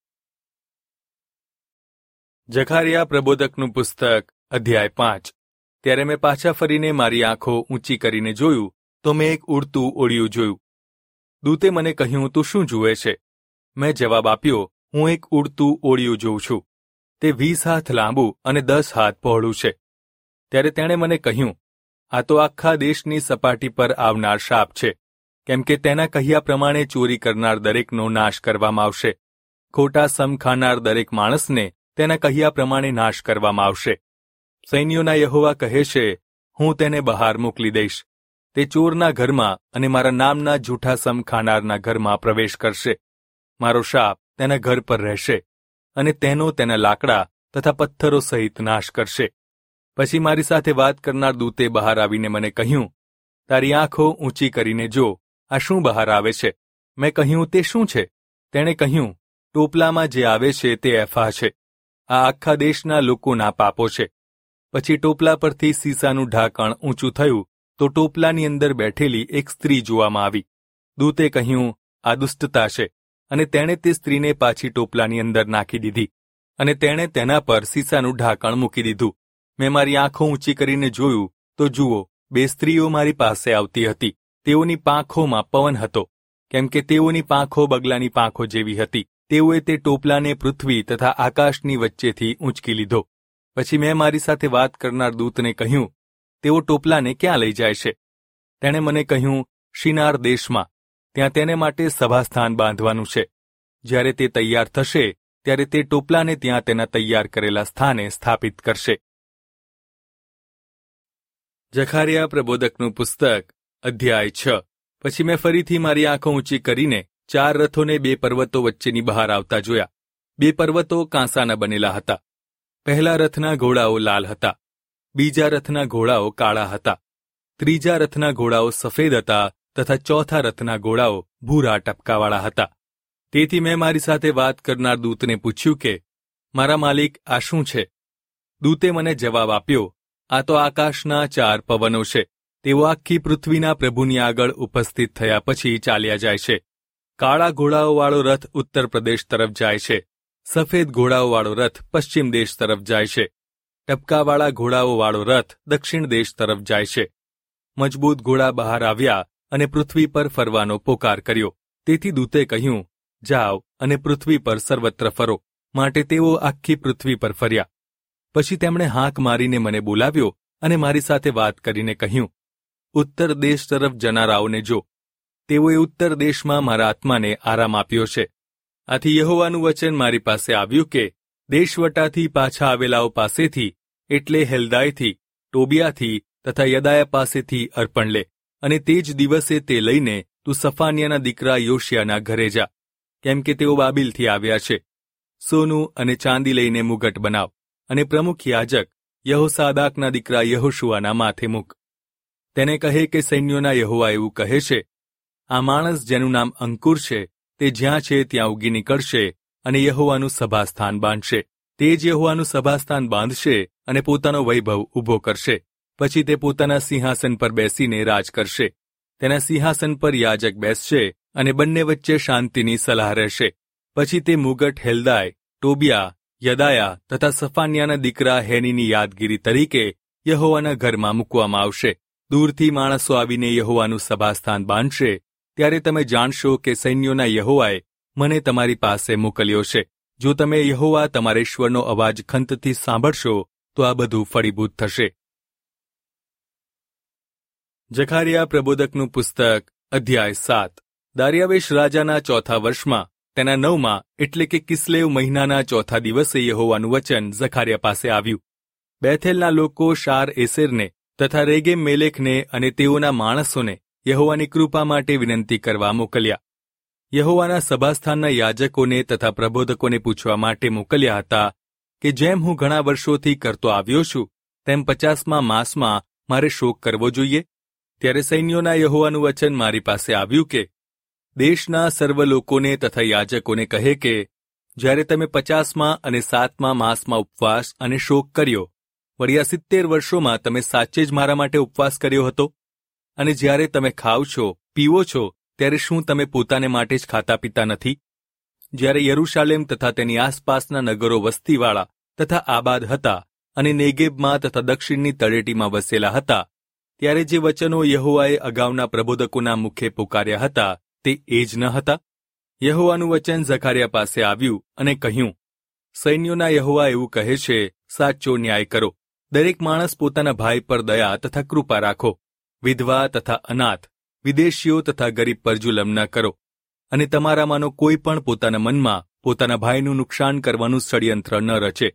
જકારિયા પ્રબોધકનું પુસ્તક અધ્યાય પાંચ. ત્યારે મેં પાછા ફરીને મારી આંખો ઊંચી કરીને જોયું, તો મેં એક ઉડતું ઓળિયું જોયું. દૂતે મને કહ્યું, તું શું જુએ છે? મેં જવાબ આપ્યો, હું એક ઉડતું ઓળિયું જોઉં છું. તે વીસ હાથ લાંબુ અને દસ હાથ પહોળું છે. ત્યારે તેણે મને કહ્યું, આ તો આખા દેશની સપાટી પર આવનાર શાપ છે, કેમ કે તેના કહ્યા પ્રમાણે ચોરી કરનાર દરેકનો નાશ કરવામાં આવશે. ખોટા સમ ખાનાર દરેક માણસને તેના કહ્યા પ્રમાણે નાશ કરવામાં આવશે. સૈન્યોના યહોવા કહે છે, હું તેને બહાર મોકલી દઈશ. તે ચોરના ઘરમાં અને મારા નામના જૂઠા સમ ખાનારના ઘરમાં પ્રવેશ કરશે. મારો શાપ તેના ઘર પર રહેશે, અને તેનો તેના લાકડા તથા પથ્થરો સહિત નાશ કરશે. પછી મારી સાથે વાત કરનાર દૂતે બહાર આવીને મને કહ્યું, તારી આંખો ઊંચી કરીને જો, આ શું બહાર આવે છે? મેં કહ્યું, તે શું છે? તેણે કહ્યું, ટોપલામાં જે આવે છે તે એફા છે. આ આખા દેશના લોકોના પાપો છે. પછી ટોપલા પરથી સીસાનું ઢાંકણ ઊંચું થયું, તો ટોપલાની અંદર બેઠેલી એક સ્ત્રી જોવામાં આવી. દૂતે કહ્યું, આ દુષ્ટતા છે, અને તેણે તે સ્ત્રીને પાછી ટોપલાની અંદર નાખી દીધી, અને તેણે તેના પર સીસાનું ઢાંકણ મૂકી દીધું. મેં મારી આંખો ઊંચી કરીને જોયું, તો જુઓ, બે સ્ત્રીઓ મારી પાસે આવતી હતી. તેઓની પાંખોમાં પવન હતો, કેમ કે તેઓની પાંખો બગલાની પાંખો જેવી હતી. તેઓએ તે ટોપલાને પૃથ્વી તથા આકાશની વચ્ચેથી ઊંચકી લીધો. પછી મેં મારી સાથે વાત કરનાર દૂતને કહ્યું, તેઓ ટોપલાને ક્યાં લઈ જાય છે? તેણે મને કહ્યું, શિનાર દેશમાં. ત્યાં તેને માટે સભાસ્થાન બાંધવાનું છે. જ્યારે તે તૈયાર થશે ત્યારે તે ટોપલાને ત્યાં તેના તૈયાર કરેલા સ્થાને સ્થાપિત કરશે. જખારિયા પ્રબોધકનું પુસ્તક અધ્યાય છ. પછી મેં ફરીથી મારી આંખો ઊંચી કરીને ચાર રથોને બે પર્વતો વચ્ચેની બહાર આવતા જોયા. બે પર્વતો કાંસાના બનેલા હતા. પહેલા રથના ઘોડાઓ લાલ હતા, બીજા રથના ઘોડાઓ કાળા હતા, ત્રીજા રથના ઘોડાઓ સફેદ હતા તથા ચોથા રથના ઘોડાઓ ભૂરા ટપકાવાળા હતા. તેથી મેં મારી સાથે વાત કરનાર દૂતને પૂછ્યું કે, મારા માલિક, આ શું છે? દૂતે મને જવાબ આપ્યો, આ તો આકાશના ચાર પવનો છે. તેઓ આખી પૃથ્વીના પ્રભુની આગળ ઉપસ્થિત થયા પછી ચાલ્યા જાય છે. કાળા ઘોડાઓવાળો રથ ઉત્તર પ્રદેશ તરફ જાય છે, સફેદ ઘોડાઓવાળો રથ પશ્ચિમ દેશ તરફ જાય છે, ટપકાવાળા ઘોડાઓવાળો રથ દક્ષિણ દેશ તરફ જાય છે. મજબૂત ઘોડા બહાર આવ્યા અને પૃથ્વી પર ફરવાનો પોકાર કર્યો. તેથી દૂતે કહ્યું, જાઓ અને પૃથ્વી પર સર્વત્ર ફરો. માટે તેઓ આખી પૃથ્વી પર ફર્યા. પછી તેમણે હાંક મારીને મને બોલાવ્યો અને મારી સાથે વાત કરીને કહ્યું, ઉત્તર દેશ તરફ જનારાઓને જો. તેઓએ ઉત્તર દેશમાં મારા આત્માને આરામ આપ્યો છે. આથી યહોવાનું વચન મારી પાસે આવ્યું કે, દેશવટાથી પાછા આવેલાઓ પાસેથી, એટલે હેલ્દાયથી, ટોબિયાથી તથા યદાયા પાસેથી અર્પણ લે, અને તે જ દિવસે તે લઈને તું સફાનિયાના દીકરા યોશિયાના ઘરે જા, કેમ કે તેઓ બાબિલથી આવ્યા છે. સોનું અને ચાંદી લઈને મુગટ બનાવ, અને પ્રમુખ યાજક યહોસાદાકના દીકરા યહોશુઆના માથે મૂક. તેને કહે કે સૈન્યોના યહોવા એવું કહે છે, આ માણસ જેનું નામ અંકુર છે, તે જ્યાં છે ત્યાં ઉગી નીકળશે અને યહોવાનું સભાસ્થાન બાંધશે. તે જ યહોવાનું સભાસ્થાન બાંધશે અને પોતાનો વૈભવ ઊભો કરશે. પછી તે પોતાના સિંહાસન પર બેસીને રાજ કરશે. તેના સિંહાસન પર યાજક બેસશે અને બંને વચ્ચે શાંતિની સલાહ રહેશે. પછી તે મુગટ હેલ્દાય, ટોબિયા, યદાયા તથા સફાન્યાના દીકરા હેનીની યાદગીરી તરીકે યહોવાના ઘરમાં મૂકવામાં આવશે. દૂરથી માણસો આવીને યહોવાનું સભાસ્થાન બાંધશે. ત્યારે તમે જાણશો કે સૈન્યોના યહોવાએ મને તમારી પાસે મોકલ્યો છે. જો તમે યહોવા તમારા ઈશ્વરનો અવાજ ખંતથી સાંભળશો તો આ બધું ફળીભૂત થશે. જખારિયા પ્રબોધકનું પુસ્તક અધ્યાય સાત. દારિયાવેશ રાજાના ચોથા વર્ષમાં તેના નવમાં એટલે કે કિસ્લેવ મહિનાના ચોથા દિવસે યહોવાનું વચન જખારિયા પાસે આવ્યું. બેથેલના લોકો શાર એસેરને તથા રેગેમ મેલેખને અને તેઓના માણસોને યહોવાની કૃપા માટે વિનંતી કરવા મોકલ્યા. યહોવાના સભાસ્થાનના યાજકોને તથા પ્રબોધકોને પૂછવા માટે મોકલ્યા હતા કે જેમ હું ઘણા વર્ષોથી કરતો આવ્યો છું તેમ પચાસમા માસમાં મારે શોક કરવો જોઈએ. ત્યારે સૈન્યોના યહોવાનું વચન મારી પાસે આવ્યું કે, દેશના સર્વ લોકોને તથા યાજકોને કહે કે, જ્યારે તમે પચાસમા અને સાતમા માસમાં ઉપવાસ અને શોક કર્યો, વળી આ સિત્તેર વર્ષોમાં તમે સાચે જ મારા માટે ઉપવાસ કર્યો હતો? અને જ્યારે તમે ખાવ છો, પીવો છો, ત્યારે શું તમે પોતાને માટે જ ખાતા પીતા નથી? જ્યારે યરૂશાલેમ તથા તેની આસપાસના નગરો વસ્તીવાળા તથા આબાદ હતા અને નેગેબમાં તથા દક્ષિણની તળેટીમાં વસેલા હતા, ત્યારે જે વચનો યહોવાએ અગાઉના પ્રબોધકોના મુખે પુકાર્યા હતા તે એ જ ન હતા? યહોવાનું વચન જખારિયા પાસે આવ્યું અને કહ્યું, સૈન્યોના યહોવા એવું કહે છે, સાચો ન્યાય કરો. દરેક માણસ પોતાના ભાઈ પર દયા તથા કૃપા રાખો. વિધવા તથા અનાથ, વિદેશીઓ તથા ગરીબ પર જુલમ ન કરો. અને તમારામાંનો કોઈ પણ પોતાના મનમાં પોતાના ભાઈનું નુકસાન કરવાનું ષડયંત્ર ન રચે.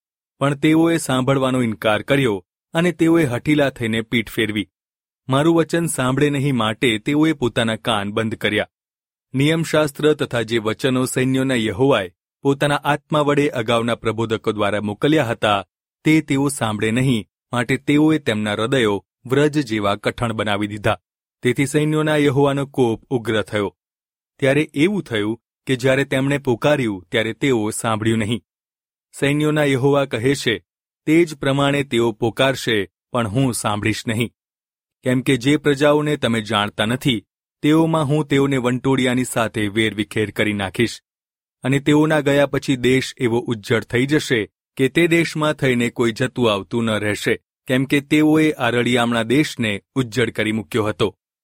પણ તેઓએ સાંભળવાનો ઇનકાર કર્યો અને તેઓએ હઠીલા થઈને પીઠ ફેરવી. મારું વચન સાંભળે નહીં માટે તેઓએ પોતાના કાન બંધ કર્યા. નિયમશાસ્ત્ર તથા જે વચનો સૈન્યોના યહોવાએ પોતાના આત્મા વડે અગાઉના પ્રબોધકો દ્વારા મોકલ્યા હતા તે તેઓ સાંભળે નહીં, માટે તેઓએ તેમના હૃદયો વ્રજ જેવા કઠણ બનાવી દીધા. તેથી સૈન્યોના યહોવાનો કોપ ઉગ્ર થયો. ત્યારે એવું થયું કે જ્યારે તેમણે પુકાર્યું ત્યારે તેઓ સાંભળ્યું નહીં. સૈન્યોના યહોવા કહે છે, તે જ પ્રમાણે તેઓ પોકારશે પણ હું સાંભળીશ નહીં. કેમ કે જે પ્રજાઓને તમે જાણતા નથી તેઓમાં હું તેઓને વંટોળિયાની સાથે વેરવિખેર કરી નાખીશ. અને તેઓના ગયા પછી દેશ એવો ઉજ્જડ થઈ જશે કે તે દેશમાં થઈને કોઈ જતું આવતું ન રહેશે, કેમ કે તેઓએ આ રળિયામણા દેશને ઉજ્જડ કરી મૂક્યો હતો.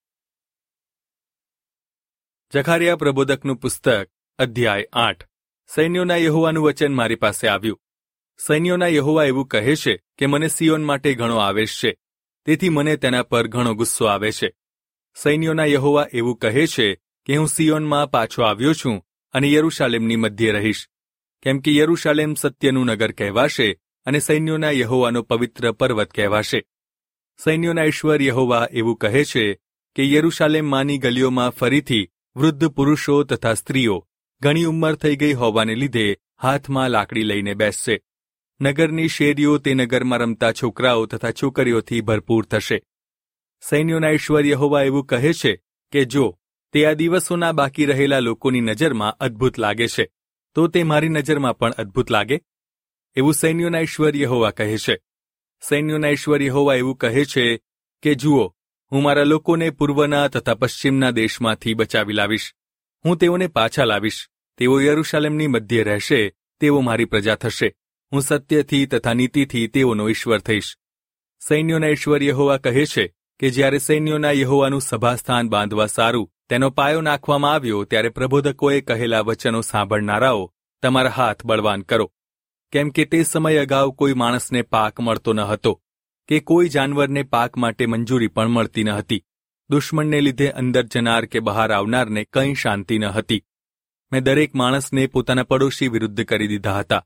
જખારિયા પ્રબોધકનું પુસ્તક અધ્યાય આઠ. સૈન્યોના યહોવાનું વચન મારી પાસે આવ્યું. સૈન્યોના યહોવા એવું કહે છે કે મને સિયોન માટે ઘણો આવેશ છે, તેથી મને તેના પર ઘણો ગુસ્સો આવે છે. સૈન્યોના યહોવા એવું કહે છે કે હું સિયોનમાં પાછો આવ્યો છું અને યરૂશાલેમની મધ્યે રહીશ, કેમ કે યરૂશાલેમ સત્યનું નગર કહેવાશે અને સૈન્યોના યહોવાનો પવિત્ર પર્વત કહેવાશે. સૈન્યોના ઈશ્વર યહોવા એવું કહે છે કે યરૂશાલેમમાંની ગલીઓમાં ફરીથી વૃદ્ધ પુરુષો તથા સ્ત્રીઓ ઘણી ઉંમર થઈ ગઈ હોવાને લીધે હાથમાં લાકડી લઈને બેસશે. નગરની શેરીઓ તે નગરમાં રમતા છોકરાઓ તથા છોકરીઓથી ભરપૂર થશે. સૈન્યોના ઈશ્વર યહોવા એવું કહે છે કે જો તે આ દિવસોના બાકી રહેલા લોકોની નજરમાં અદ્ભુત લાગે છે, તો તે મારી નજરમાં પણ અદ્ભુત લાગે. એવું સૈન્યોના ઈશ્વર યહોવા કહે છે. સૈન્યોના ઈશ્વર યહોવા એવું કહે છે કે જુઓ, હું મારા લોકોને પૂર્વના તથા પશ્ચિમના દેશમાંથી બચાવી લાવીશ. હું તેઓને પાછા લાવીશ. તેઓ યરૂશાલેમની મધ્યે રહેશે. તેઓ મારી પ્રજા થશે. હું સત્યથી તથા નીતિથી તેઓનો ઈશ્વર થઈશ. સૈન્યોના ઈશ્વર યહોવા કહે છે કે જ્યારે સૈન્યોના યહોવાનું સભાસ્થાન બાંધવા સારું તેનો પાયો નાખવામાં આવ્યો, ત્યારે પ્રબોધકોએ કહેલા વચનો સાંભળનારાઓ તમારા હાથ બળવાન કરો. કેમ કે તે સમય અગાઉ કોઈ માણસને પાક મળતો ન હતો, કે કોઈ જાનવરને પાક માટે મંજૂરી પણ મળતી ન હતી. દુશ્મનને લીધે અંદર જનાર કે બહાર આવનારને કંઈ શાંતિ ન હતી. મેં દરેક માણસને પોતાના પડોશી વિરુદ્ધ કરી દીધા હતા.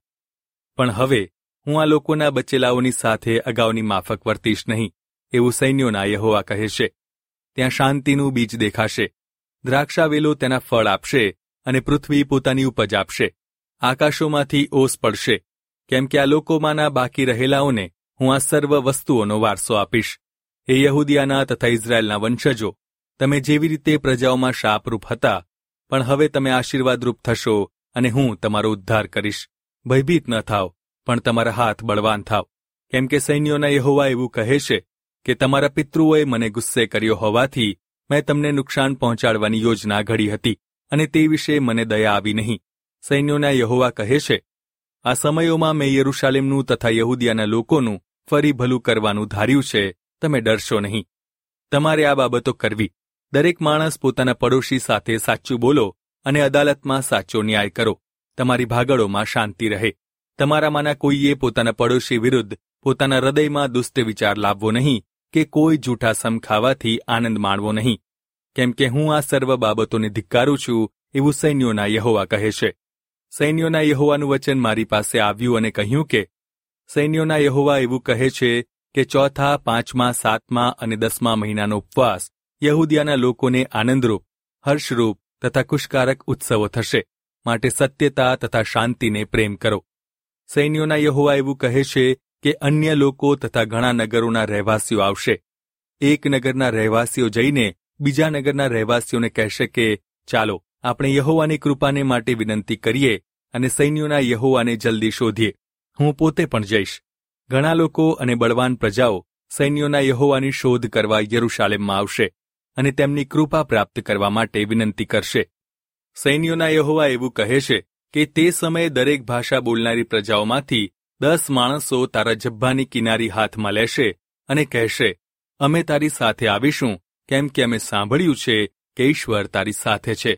પણ હવે હું આ લોકોના બચેલાઓની સાથે અગાઉની માફક વર્તીશ નહીં, એવું સૈન્યોના યહોવા કહે છે. ત્યાં શાંતિનું બીજ દેખાશે. દ્રાક્ષાવેલો તેના ફળ આપશે અને પૃથ્વી પોતાની ઉપજ આપશે. આકાશોમાંથી ઓસ પડશે, કેમ કે આ લોકોમાંના બાકી રહેલાઓને હું આ સર્વ વસ્તુઓનો વારસો આપીશ. એ યહૂદિયાના તથા ઇઝરાયેલના વંશજો, તમે જેવી રીતે પ્રજાઓમાં શાપરૂપ હતા, પણ હવે તમે આશીર્વાદરૂપ થશો અને હું તમારો ઉદ્ધાર કરીશ. ભયભીત ન થાવ, પણ તમારા હાથ બળવાન થાવ. કેમ કે સૈન્યોના યહોવા એવું કહે છે કે તમારા પિતૃઓએ મને ગુસ્સે કર્યો હોવાથી મેં તમને નુકસાન પહોંચાડવાની યોજના ઘડી હતી, અને તે વિશે મને દયા આવી નહીં. સૈન્યોના યહોવા કહે છે, આ સમયોમાં મેં યરૂશાલેમનું તથા યહૂદિયાના લોકોનું ફરી ભલું કરવાનું ધાર્યું છે. તમે ડરશો નહીં. તમારે આ બાબતો કરવી. દરેક માણસ પોતાના પડોશી સાથે સાચું બોલો અને અદાલતમાં સાચો ન્યાય કરો. તમારી ભાગળોમાં શાંતિ રહે. તમારામાંના કોઈએ પોતાના પડોશી વિરુદ્ધ પોતાના હૃદયમાં દુષ્ટ વિચાર લાવવો નહીં, કે કોઈ જૂઠા સમ ખાવાથી આનંદ માણવો નહીં. કેમ કે હું આ સર્વ બાબતોને ધિક્કારું છું, એવું સૈન્યોના યહોવા કહે છે. સૈન્યોના યહોવાનું વચન મારી પાસે આવ્યું અને કહ્યું કે સૈન્યોના યહોવા એવું કહે છે કે ચોથા, પાંચમા, સાતમા અને દસમા મહિનાનો ઉપવાસ યહૂદિયાના લોકોને આનંદરૂપ, હર્ષરૂપ તથા ખુશકારક ઉત્સવો થશે. માટે સત્યતા તથા શાંતિને પ્રેમ કરો. સૈન્યોના યહોવા એવું કહે છે કે અન્ય લોકો તથા ઘણા નગરોના રહેવાસીઓ આવશે. એક નગરના રહેવાસીઓ જઈને બીજા નગરના રહેવાસીઓને કહેશે કે ચાલો આપણે યહોવાની કૃપાને માટે વિનંતી કરીએ અને સૈન્યોના યહોવાને જલ્દી શોધીએ. હું પોતે પણ જઈશ. ઘણા લોકો અને બળવાન પ્રજાઓ સૈન્યોના યહોવાની શોધ કરવા યરૂશાલેમમાં આવશે અને તેમની કૃપા પ્રાપ્ત કરવા માટે વિનંતી કરશે. સૈન્યોના યહોવા એવું કહે છે કે તે સમયે દરેક ભાષા બોલનારી પ્રજાઓમાંથી દસ માણસો તારા જબ્બાની કિનારી હાથમાં લેશે અને કહેશે, અમે તારી સાથે આવીશું, કેમ કે અમે સાંભળ્યું છે કે ઈશ્વર તારી સાથે છે.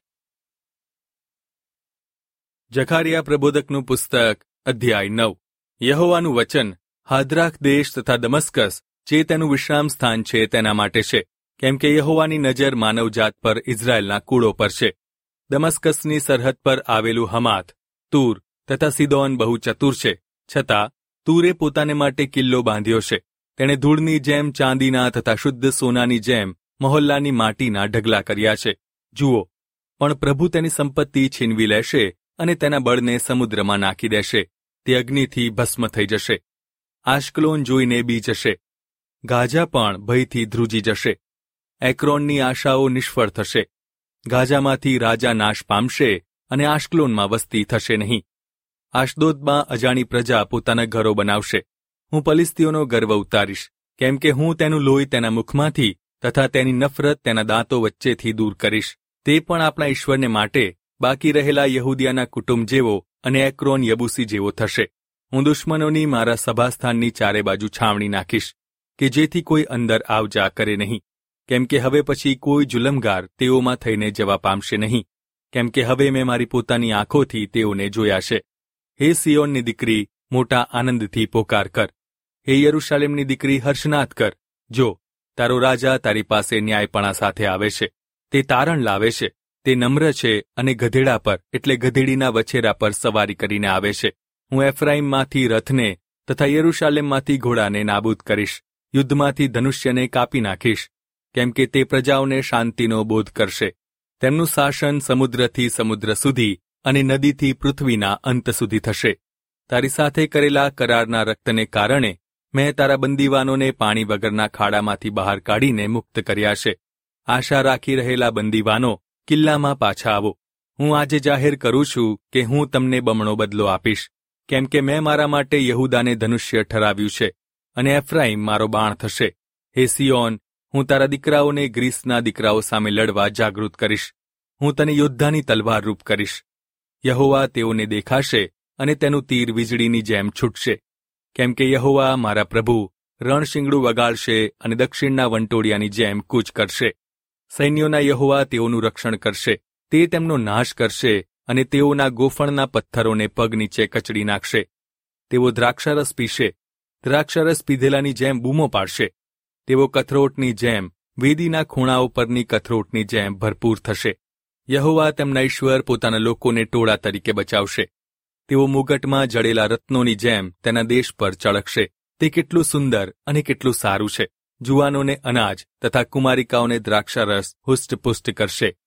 જખારિયા પ્રબોધકનું પુસ્તક અધ્યાય નવ. યહોવાનું વચન હાદ્રાખ દેશ તથા દમસ્કસ, જે તેનું વિશ્રામ સ્થાન છે, તેના માટે છે, કેમ કે યહોવાની નજર માનવજાત પર ઇઝરાયેલના કુળો પર છે. દમસ્કસની સરહદ પર આવેલું હમાથ, તૂર તથા સિદોન બહુ ચતુર છે, છતાં તૂરે પોતાને માટે કિલ્લો બાંધ્યો છે. તેણે ધૂળની જેમ ચાંદીના તથા શુદ્ધ સોનાની જેમ મહોલ્લાની માટીના ઢગલા કર્યા છે. જુઓ, પણ પ્રભુ તેની સંપત્તિ છીનવી લેશે અને તેના બળને સમુદ્રમાં નાખી દેશે. તે અગ્નિથી ભસ્મ થઈ જશે. આશ્કલોન જોઈને બી જશે. ગાઝા પણ ભયથી ધ્રુજી જશે. એક્રોનની આશાઓ નિષ્ફળ થશે. ગાઝામાંથી રાજા નાશ પામશે અને આશ્કલોનમાં વસ્તી થશે નહીં. આશદોદમાં અજાણી પ્રજા પોતાના ઘરો બનાવશે. હું પલિસ્તીઓનો ગર્વ ઉતારીશ, કેમ કે હું તેનું લોહી તેના મુખમાંથી તથા તેની નફરત તેના દાંતો વચ્ચેથી દૂર કરીશ. તે પણ આપણા ઈશ્વરને માટે બાકી રહેલા યહૂદિયાના કુટુંબ જેવો અને એક્રોન યબુસી જેવો થશે. હું દુશ્મનોની મારા સભાસ્થાનની ચારે બાજુ છાવણી નાખીશ. કે જેથી કોઈ અંદર આવ જા કરે નહીં, કેમ કે હવે પછી કોઈ જુલમગાર તેઓમાં થઈને જવા પામશે નહીં, કેમ કે હવે મેં મારી પોતાની આંખોથી તેઓને જોયા છે. હે સિયોનની દીકરી, મોટા આનંદથી પોકાર કર. હે યરૂશાલેમની દીકરી, હર્ષનાદ કર. જો, તારો રાજા તારી પાસે ન્યાયપણા સાથે આવે છે. તે તારણ લાવે છે. તે નમ્ર છે અને ગધેડા પર એટલે ગધેડીના વછેરા પર સવારી કરીને આવે છે. હું એફ્રાઈમમાંથી રથને તથા યરૂશાલેમમાંથી ઘોડાને નાબૂદ કરીશ. યુદ્ધમાંથી ધનુષ્યને કાપી નાખીશ, કેમ કે તે પ્રજાઓને શાંતિનો બોધ કરશે. તેમનું શાસન સમુદ્રથી સમુદ્ર સુધી અને નદીથી પૃથ્વીના અંત સુધી થશે. તારી સાથે કરેલા કરારના રક્તને કારણે મેં તારા બંદીવાનોને પાણી વગરના ખાડામાંથી બહાર કાઢીને મુક્ત કર્યા છે. આશા રાખી રહેલા બંદીવાનો, કિલ્લામાં પાછા આવો. હું આજે જાહેર કરું છું કે હું તમને બમણો બદલો આપીશ, કેમ કે મેં મારા માટે યહૂદાને ધનુષ્ય ઠરાવ્યું છે અને એફ્રાઈમ મારો બાણ થશે. હે સિયોન, હું તારા દીકરાઓને ગ્રીસના દીકરાઓ સામે લડવા જાગૃત કરીશ. હું તને યોદ્ધાની તલવાર રૂપ કરીશ. યહોવા તેઓને દેખાશે અને તેનું તીર વીજળીની જેમ છૂટશે, કેમ કે યહોવા મારા પ્રભુ રણશીંગડું વગાડશે અને દક્ષિણના વંટોળિયાની જેમ કૂચ કરશે. સૈન્યોના યહોવા તેઓનું રક્ષણ કરશે. તે તેમનો નાશ કરશે અને તેઓના ગોફણના પથ્થરોને પગ નીચે કચડી નાખશે. તેઓ દ્રાક્ષારસ પીશે, દ્રાક્ષારસ પીધેલાની જેમ બૂમો પાડશે. તેઓ કથરોટની જેમ, વેદીના ખૂણાઓ પરની કથરોટની જેમ ભરપૂર થશે. યહોવા તેમના ઈશ્વર પોતાના લોકોને ટોળા તરીકે બચાવશે. તેઓ મુગટમાં જડેલા રત્નોની જેમ તેના દેશ પર ચળકશે. તે કેટલું સુંદર અને કેટલું સારું છે. જુવાનોને અનાજ તથા કુમારિકાઓને દ્રાક્ષારસ હુષ્ટપુષ્ટ કરશે.